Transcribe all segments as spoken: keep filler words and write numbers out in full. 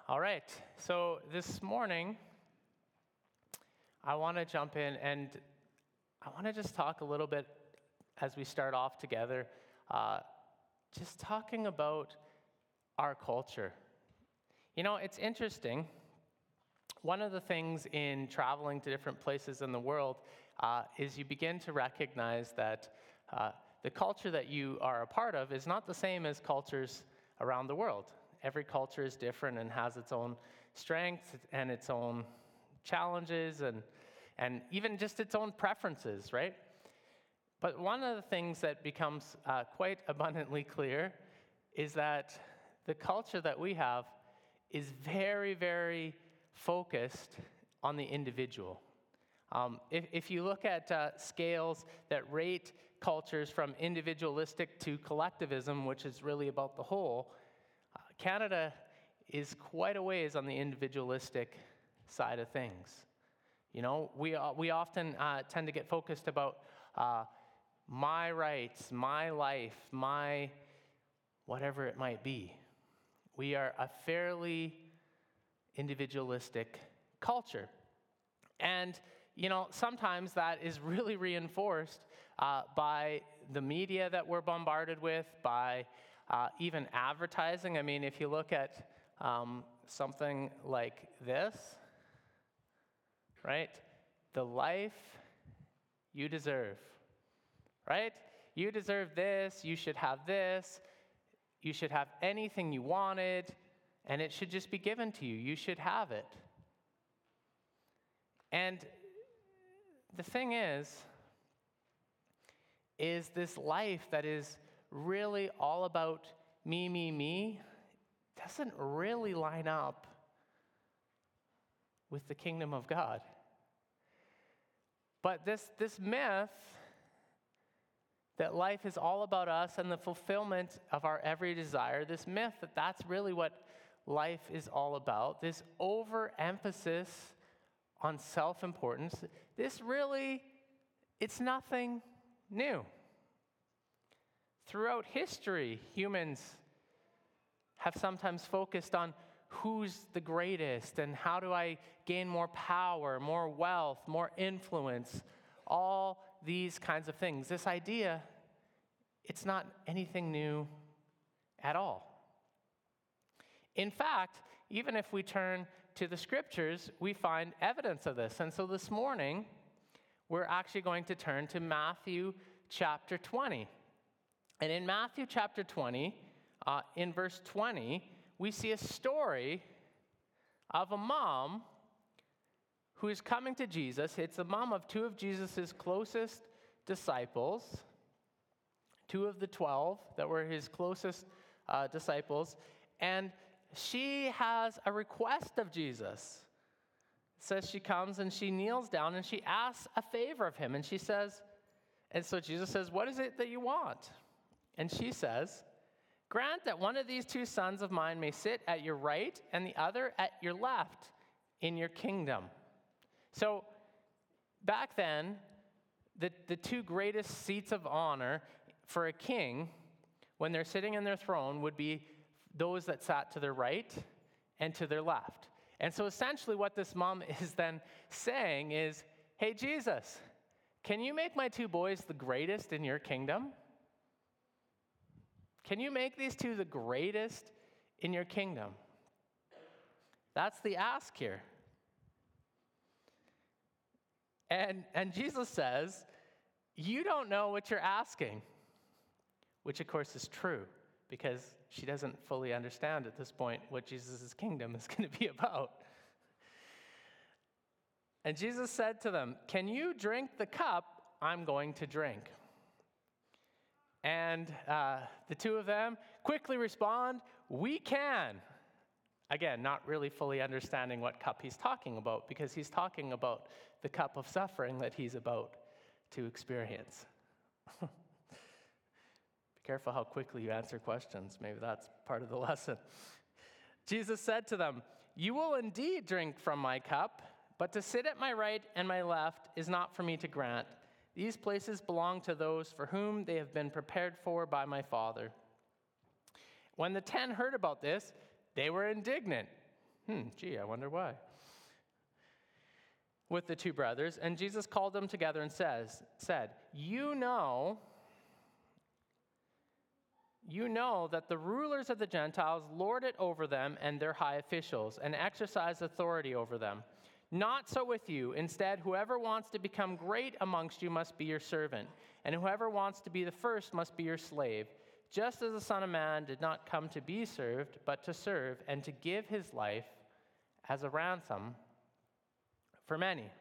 All right, so this morning, I want to jump in and I want to just talk a little bit as we start off together, uh, just talking about our culture. You know, it's interesting. One of the things in traveling to different places in the world uh, is you begin to recognize that uh, the culture that you are a part of is not the same as cultures around the world. Every culture is different and has its own strengths and its own challenges and, and even just its own preferences, right? But one of the things that becomes uh, quite abundantly clear is that the culture that we have is very, very focused on the individual. Um, if, if you look at uh, scales that rate cultures from individualistic to collectivism, which is really about the whole, uh, Canada is quite a ways on the individualistic side of things. You know, we, uh, we often uh, tend to get focused about uh, my rights, my life, my whatever it might be. We are a fairly individualistic culture. And, you know, sometimes that is really reinforced uh, by the media that we're bombarded with, by uh, even advertising. I mean, if you look at um, something like this, right? The life you deserve, right? You deserve this, you should have this, you should have anything you wanted, and it should just be given to you. You should have it. And the thing is, is this life that is really all about me, me, me, doesn't really line up with the kingdom of God. But this, this myth that life is all about us and the fulfillment of our every desire, this myth that that's really what life is all about, this overemphasis on self-importance, this really, it's nothing new. Throughout history, humans have sometimes focused on who's the greatest and how do I gain more power, more wealth, more influence, all these kinds of things. This idea, it's not anything new at all. In fact, even if we turn to the scriptures, we find evidence of this. And so this morning, we're actually going to turn to Matthew chapter twenty. And in Matthew chapter twenty, uh, in verse twenty, we see a story of a mom who is coming to Jesus. It's the mom of two of Jesus' closest disciples, two of the twelve that were his closest uh, disciples. And she has a request of Jesus. It says she comes and she kneels down and she asks a favor of him. And she says, and so Jesus says, "What is it that you want?" And she says, "Grant that one of these two sons of mine may sit at your right and the other at your left in your kingdom." So back then, the, the two greatest seats of honor for a king when they're sitting in their throne would be those that sat to their right and to their left. And so essentially what this mom is then saying is, "Hey, Jesus, can you make my two boys the greatest in your kingdom? Can you make these two the greatest in your kingdom?" That's the ask here. And, and Jesus says, "You don't know what you're asking," which of course is true because she doesn't fully understand at this point what Jesus' kingdom is going to be about. And Jesus said to them, "Can you drink the cup I'm going to drink?" And uh, the two of them quickly respond, "We can." Again, not really fully understanding what cup he's talking about because he's talking about the cup of suffering that he's about to experience. Be careful how quickly you answer questions. Maybe that's part of the lesson. Jesus said to them, "You will indeed drink from my cup, but to sit at my right and my left is not for me to grant. These places belong to those for whom they have been prepared for by my Father." When the ten heard about this, they were indignant. Hmm, gee, I wonder why. With the two brothers, and Jesus called them together and says, said, you know, you know that the rulers of the Gentiles lord it over them and their high officials, and exercise authority over them. Not so with you. Instead, whoever wants to become great amongst you must be your servant, and whoever wants to be the first must be your slave, just as the Son of Man did not come to be served, but to serve and to give his life as a ransom for many.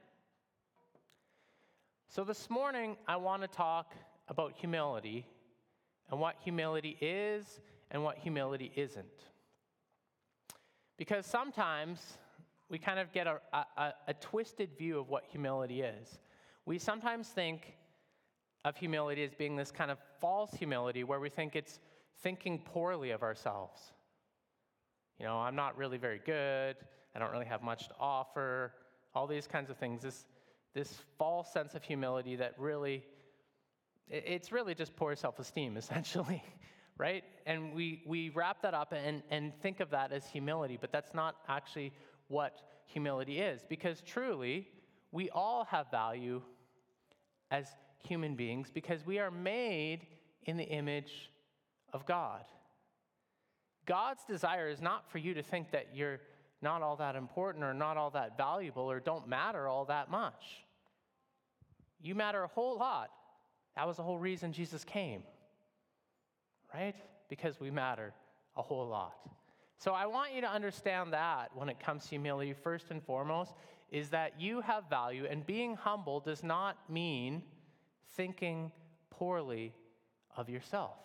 So this morning, I want to talk about humility and what humility is and what humility isn't. Because sometimes we kind of get a, a, a twisted view of what humility is. We sometimes think of humility as being this kind of false humility where we think it's thinking poorly of ourselves. You know, I'm not really very good. I don't really have much to offer. All these kinds of things. This, this false sense of humility that really, it's really just poor self-esteem, essentially, right? And we, we wrap that up and, and think of that as humility, but that's not actually what humility is. Because truly, we all have value as human beings because we are made in the image of God. God's desire is not for you to think that you're not all that important or not all that valuable or don't matter all that much. You matter a whole lot. That was the whole reason Jesus came, right? Because we matter a whole lot. So I want you to understand that when it comes to humility, first and foremost, is that you have value, and being humble does not mean thinking poorly of yourself.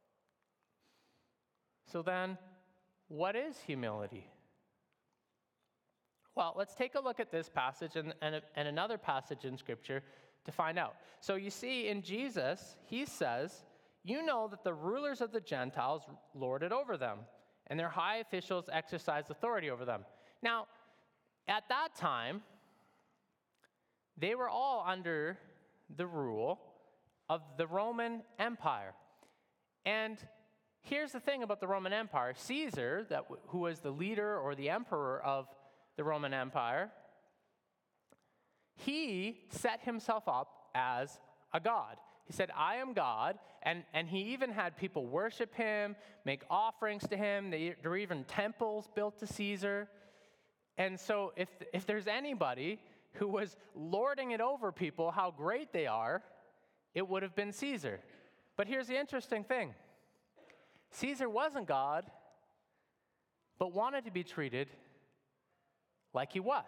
So then, what is humility? Well, let's take a look at this passage and, and, and another passage in Scripture to find out. So you see, in Jesus, he says, you know that the rulers of the Gentiles lord it over them, and their high officials exercise authority over them. Now, at that time, they were all under the rule of the Roman Empire. And here's the thing about the Roman Empire. Caesar, that w- who was the leader or the emperor of the Roman Empire, he set himself up as a god. He said, I am God, and, and he even had people worship him, make offerings to him. They, there were even temples built to Caesar. And so if, if there's anybody who was lording it over people, how great they are, it would have been Caesar. But here's the interesting thing. Caesar wasn't God, but wanted to be treated like he was.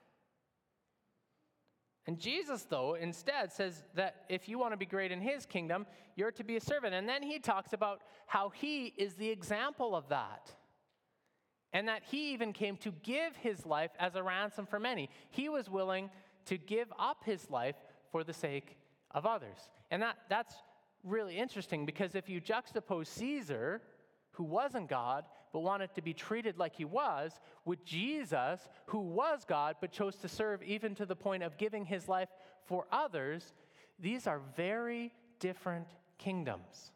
And Jesus, though, instead says that if you want to be great in his kingdom, you're to be a servant. And then he talks about how he is the example of that. And that he even came to give his life as a ransom for many. He was willing to give up his life for the sake of others. And that, that's really interesting, because if you juxtapose Caesar, who wasn't God, but wanted to be treated like he was, with Jesus, who was God, but chose to serve even to the point of giving his life for others, these are very different kingdoms.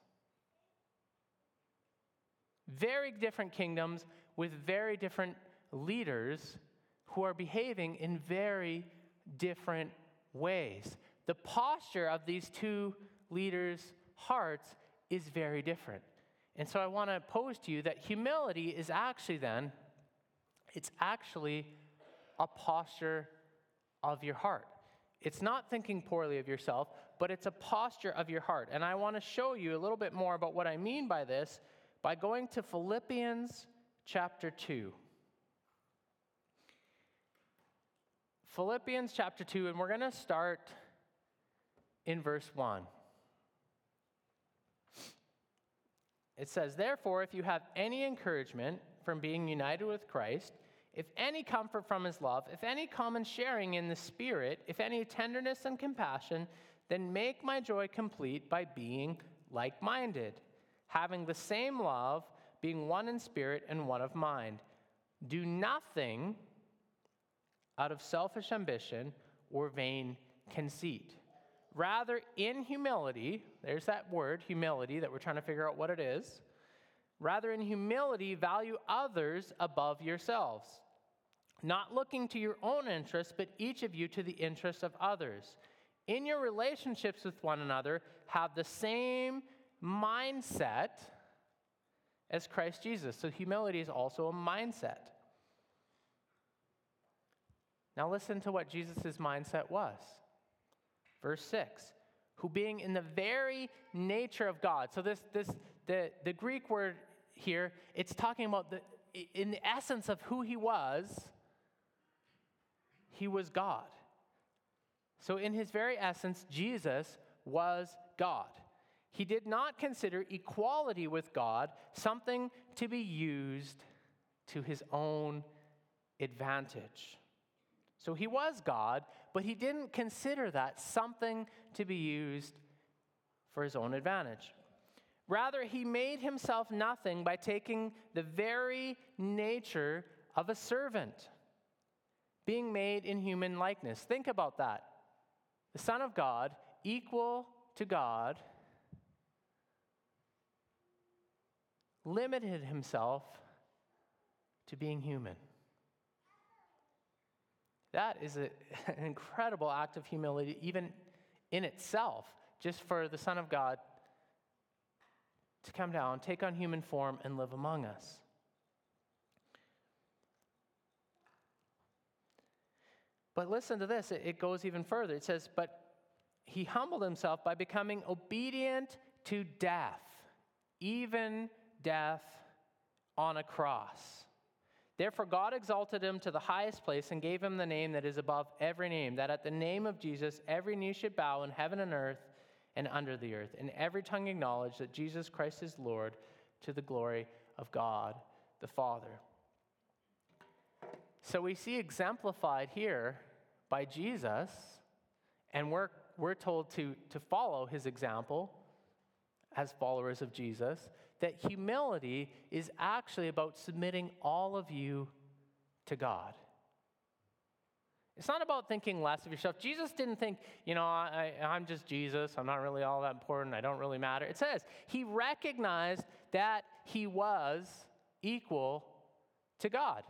Very different kingdoms with very different leaders who are behaving in very different ways. The posture of these two leaders' hearts is very different. And so I want to pose to you that humility is actually then, it's actually a posture of your heart. It's not thinking poorly of yourself, but it's a posture of your heart. And I want to show you a little bit more about what I mean by this by going to Philippians chapter two. Philippians chapter two, and we're going to start in verse one. It says, therefore, if you have any encouragement from being united with Christ, if any comfort from his love, if any common sharing in the Spirit, if any tenderness and compassion, then make my joy complete by being like-minded, having the same love, being one in spirit and one of mind. Do nothing out of selfish ambition or vain conceit. Rather, in humility, there's that word, humility, that we're trying to figure out what it is. Rather, in humility, value others above yourselves, not looking to your own interests, but each of you to the interests of others. In your relationships with one another, have the same mindset as Christ Jesus. So humility is also a mindset. Now listen to what Jesus' mindset was. Verse six, who being in the very nature of God. So this, this, the, the Greek word here, it's talking about the, in the essence of who he was, he was God. So in his very essence, Jesus was God. He did not consider equality with God something to be used to his own advantage. So he was God, but he didn't consider that something to be used for his own advantage. Rather, he made himself nothing by taking the very nature of a servant, being made in human likeness. Think about that. The Son of God, equal to God, limited himself to being human. That is a, an incredible act of humility, even in itself, just for the Son of God to come down, take on human form, and live among us. But listen to this, it, it goes even further. It says, but he humbled himself by becoming obedient to death, even death on a cross. Therefore, God exalted him to the highest place and gave him the name that is above every name, that at the name of Jesus, every knee should bow in heaven and earth and under the earth, and every tongue acknowledge that Jesus Christ is Lord, to the glory of God the Father. So we see exemplified here by Jesus, and we're, we're told to, to follow his example as followers of Jesus, that humility is actually about submitting all of you to God. It's not about thinking less of yourself. Jesus didn't think, you know, I, I'm just Jesus. I'm not really all that important. I don't really matter. It says he recognized that he was equal to God.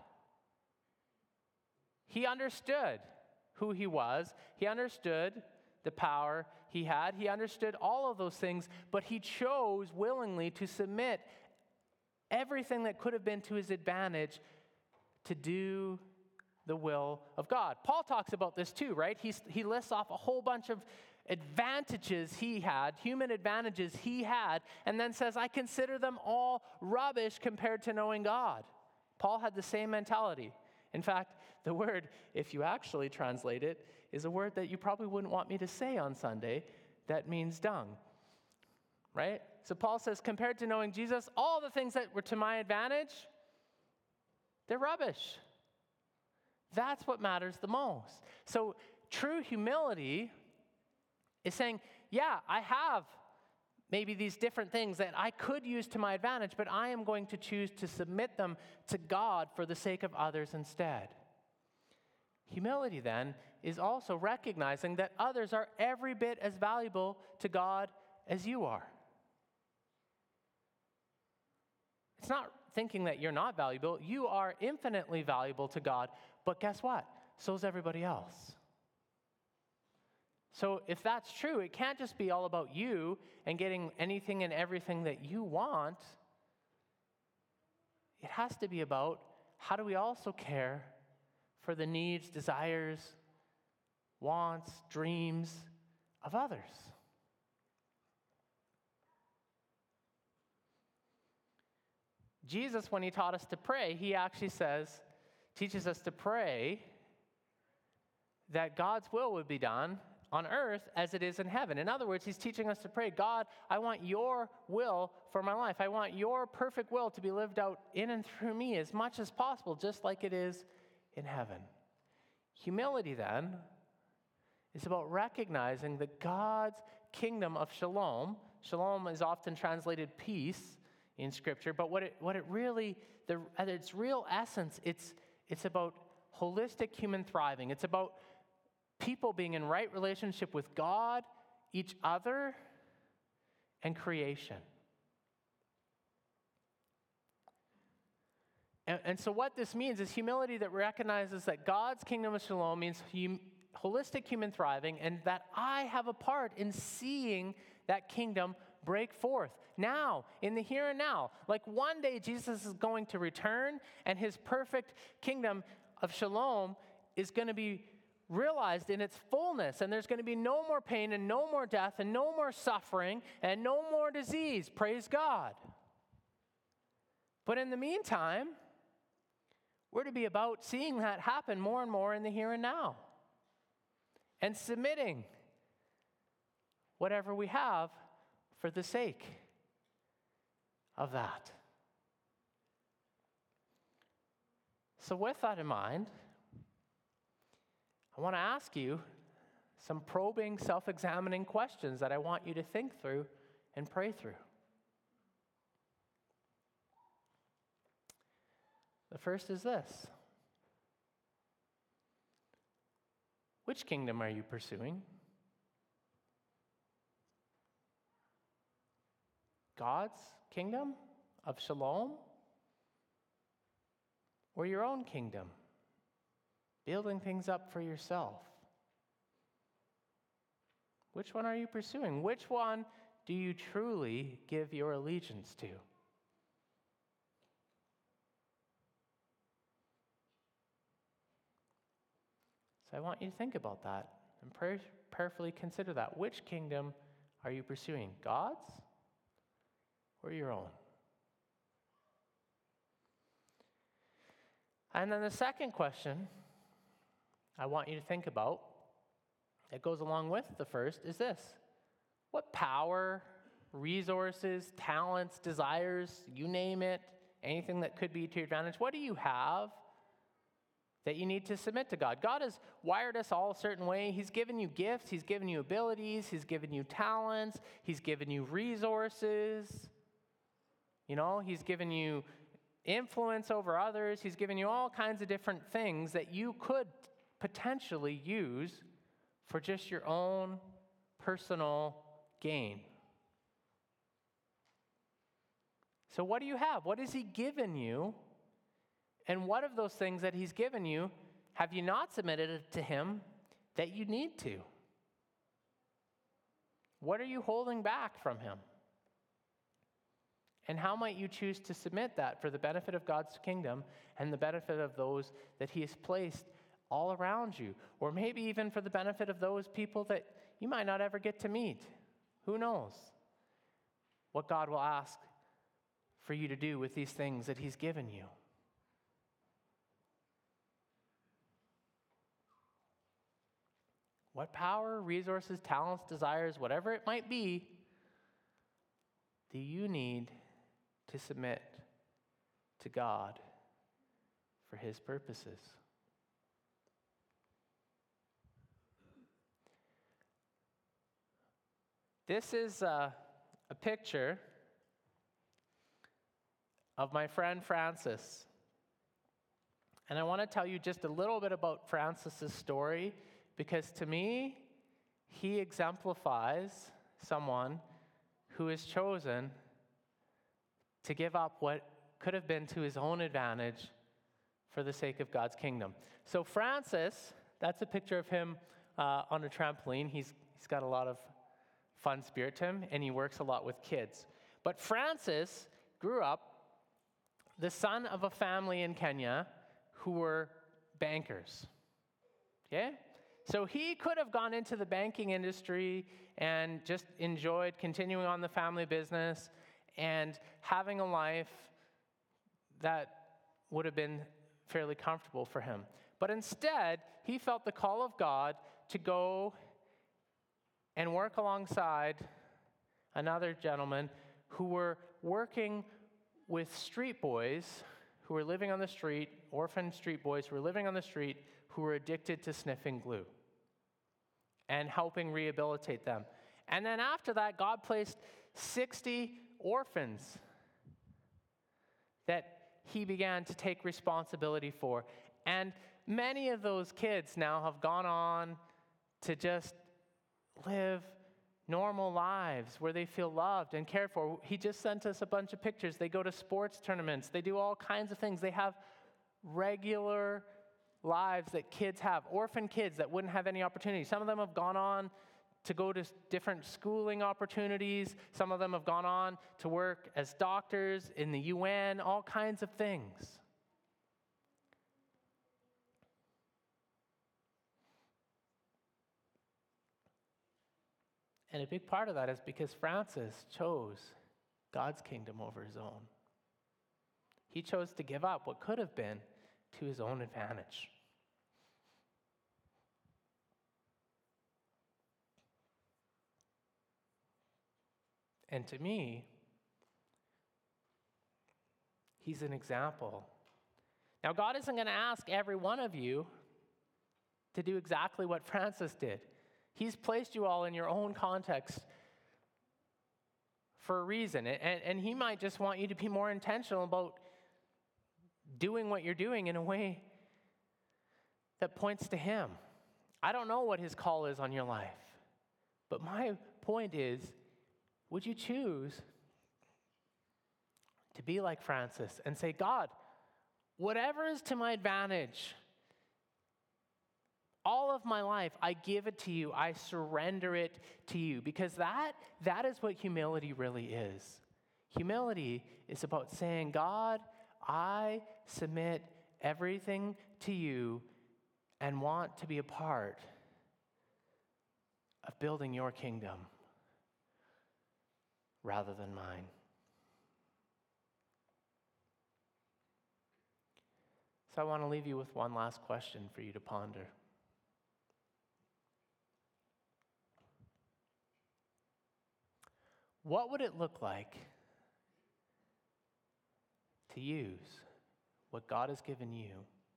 He understood who he was. He understood the power he had. He understood all of those things, but he chose willingly to submit everything that could have been to his advantage to do the will of God. Paul talks about this too, right? He's, he lists off a whole bunch of advantages he had, human advantages he had, and then says, I consider them all rubbish compared to knowing God. Paul had the same mentality. In fact, the word, if you actually translate it, is a word that you probably wouldn't want me to say on Sunday that means dung, right? So Paul says, compared to knowing Jesus, all the things that were to my advantage, they're rubbish. That's what matters the most. So true humility is saying, yeah, I have maybe these different things that I could use to my advantage, but I am going to choose to submit them to God for the sake of others instead. Humility, then, is also recognizing that others are every bit as valuable to God as you are. It's not thinking that you're not valuable. You are infinitely valuable to God, but guess what? So is everybody else. So if that's true, it can't just be all about you and getting anything and everything that you want. It has to be about how do we also care for the needs, desires, wants, dreams of others. Jesus, when he taught us to pray, he actually says, teaches us to pray that God's will would be done on earth as it is in heaven. In other words, he's teaching us to pray, God, I want your will for my life. I want your perfect will to be lived out in and through me as much as possible, just like it is in heaven. Humility, then, is about recognizing that God's kingdom of shalom, shalom is often translated peace in Scripture, but what it what it really, the, at its real essence, it's it's about holistic human thriving. It's about people being in right relationship with God, each other, and creation. And, and so what this means is humility that recognizes that God's kingdom of shalom means hum, holistic human thriving, and that I have a part in seeing that kingdom break forth now, in the here and now. Like one day Jesus is going to return, and his perfect kingdom of shalom is going to be realized in its fullness, and there's going to be no more pain and no more death and no more suffering and no more disease. Praise God. But in the meantime, we're to be about seeing that happen more and more in the here and now, and submitting whatever we have for the sake of that. So with that in mind, I want to ask you some probing, self-examining questions that I want you to think through and pray through. The first is this: which kingdom are you pursuing? God's kingdom of shalom, or your own kingdom, building things up for yourself? Which one are you pursuing? Which one do you truly give your allegiance to? So I want you to think about that and pray, prayerfully consider that. Which kingdom are you pursuing? God's or your own? And then the second question I want you to think about, that goes along with the first, is this: what power, resources, talents, desires, you name it, anything that could be to your advantage, what do you have that you need to submit to God? God has wired us all a certain way. He's given you gifts. He's given you abilities. He's given you talents. He's given you resources. You know, he's given you influence over others. He's given you all kinds of different things that you could potentially use for just your own personal gain. So what do you have? What has he given you? And what of those things that he's given you have you not submitted to him that you need to? What are you holding back from him? And how might you choose to submit that for the benefit of God's kingdom and the benefit of those that he has placed all around you? Or maybe even for the benefit of those people that you might not ever get to meet. Who knows what God will ask for you to do with these things that he's given you? What power, resources, talents, desires, whatever it might be, do you need to submit to God for his purposes? This is a, a picture of my friend Francis. And I want to tell you just a little bit about Francis's story, because to me, he exemplifies someone who has chosen to give up what could have been to his own advantage for the sake of God's kingdom. So Francis, that's a picture of him uh, on a trampoline. He's he's got a lot of fun spirit to him, and he works a lot with kids. But Francis grew up the son of a family in Kenya who were bankers. Okay? So he could have gone into the banking industry and just enjoyed continuing on the family business and having a life that would have been fairly comfortable for him. But instead, he felt the call of God to go and work alongside another gentleman who were working with street boys who were living on the street, orphan street boys who were living on the street, who were addicted to sniffing glue, and helping rehabilitate them. And then after that, God placed sixty orphans that he began to take responsibility for. And many of those kids now have gone on to just live normal lives where they feel loved and cared for. He just sent us a bunch of pictures. They go to sports tournaments. They do all kinds of things. They have regular lives that kids have, orphan kids that wouldn't have any opportunity. Some of them have gone on to go to different schooling opportunities. Some of them have gone on to work as doctors in the U N, all kinds of things. And a big part of that is because Francis chose God's kingdom over his own. He chose to give up what could have been to his own advantage. And to me, he's an example. Now, God isn't going to ask every one of you to do exactly what Francis did. He's placed you all in your own context for a reason. And, and he might just want you to be more intentional about doing what you're doing in a way that points to him. I don't know what his call is on your life. But my point is, would you choose to be like Francis and say, God, whatever is to my advantage, all of my life, I give it to you. I surrender it to you. Because that, that is what humility really is. Humility is about saying, God, I submit everything to you and want to be a part of building your kingdom rather than mine. So I want to leave you with one last question for you to ponder. What would it look like to use what God has given you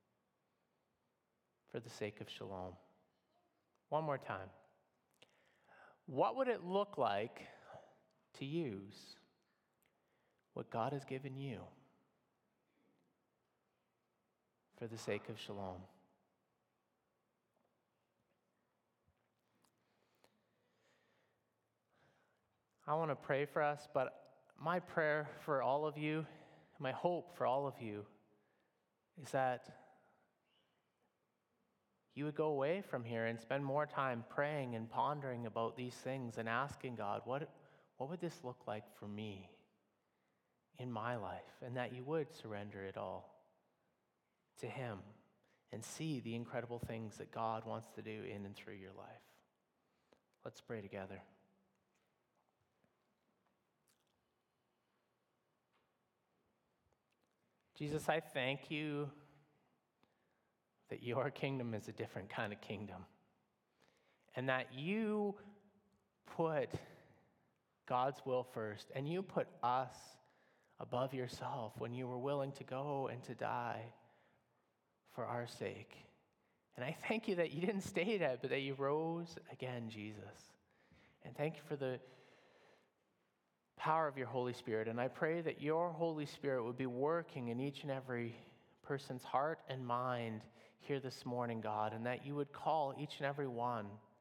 for the sake of shalom? One more time. What would it look like to use what God has given you for the sake of shalom? I want to pray for us, but my prayer for all of you, my hope for all of you, is that you would go away from here and spend more time praying and pondering about these things and asking God, what, what would this look like for me in my life? And that you would surrender it all to him and see the incredible things that God wants to do in and through your life. Let's pray together. Jesus, I thank you that your kingdom is a different kind of kingdom, and that you put God's will first, and you put us above yourself when you were willing to go and to die for our sake. And I thank you that you didn't stay dead, but that you rose again, Jesus. And thank you for the power of your Holy Spirit. And I pray that your Holy Spirit would be working in each and every person's heart and mind here this morning, God, and that you would call each and every one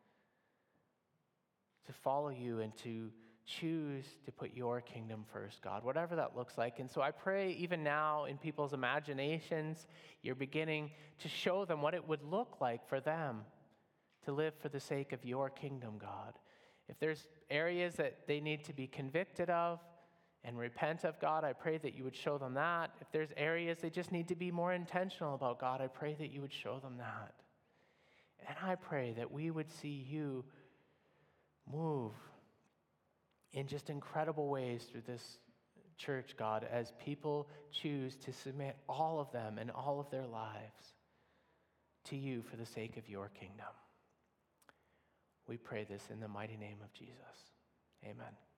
to follow you and to choose to put your kingdom first, God, whatever that looks like. And so I pray even now in people's imaginations, you're beginning to show them what it would look like for them to live for the sake of your kingdom, God. If there's areas that they need to be convicted of and repent of, God, I pray that you would show them that. If there's areas they just need to be more intentional about, God, I pray that you would show them that. And I pray that we would see you move in just incredible ways through this church, God, as people choose to submit all of them and all of their lives to you for the sake of your kingdom. We pray this in the mighty name of Jesus. Amen.